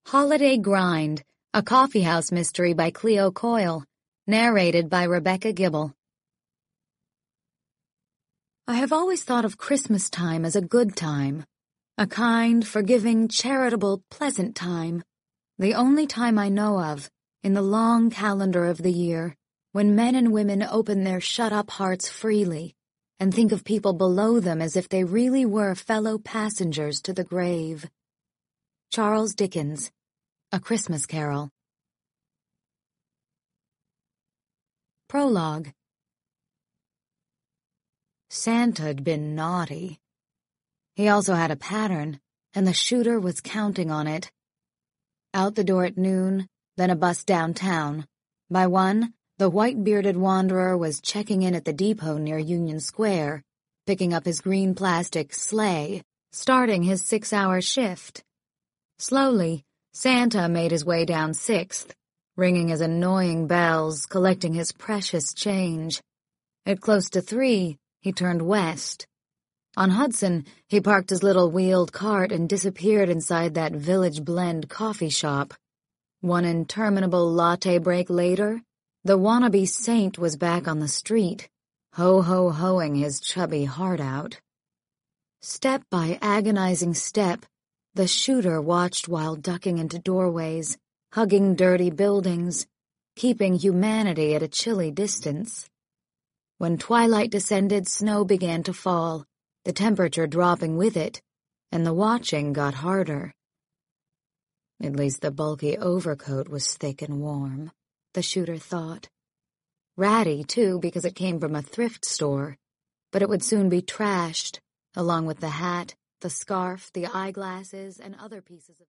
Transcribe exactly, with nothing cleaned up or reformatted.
Holiday Grind, a coffeehouse mystery by Cleo Coyle, narrated by Rebecca Gibble. I have always thought of Christmas time as a good time, a kind, forgiving, charitable, pleasant time, the only time I know of, in the long calendar of the year, when men and women open their shut-up hearts freely and think of people below them as if they really were fellow passengers to the grave. Charles Dickens, A Christmas Carol. Prologue. Santa'd been naughty. He also had a pattern, and the shooter was counting on it. Out the door at noon, then a bus downtown. By one, the white-bearded wanderer was checking in at the depot near Union Square, picking up his green plastic sleigh, starting his six-hour shift. Slowly, Santa made his way down Sixth, ringing his annoying bells, collecting his precious change. At close to three, he turned west. On Hudson, he parked his little wheeled cart and disappeared inside that Village Blend coffee shop. One interminable latte break later, the wannabe saint was back on the street, ho-ho-hoing his chubby heart out. Step by agonizing step, the shooter watched while ducking into doorways, hugging dirty buildings, keeping humanity at a chilly distance. When twilight descended, snow began to fall, the temperature dropping with it, and the watching got harder. At least the bulky overcoat was thick and warm, the shooter thought. Ratty, too, because it came from a thrift store, but it would soon be trashed, along with the hat, the scarf, the eyeglasses, and other pieces of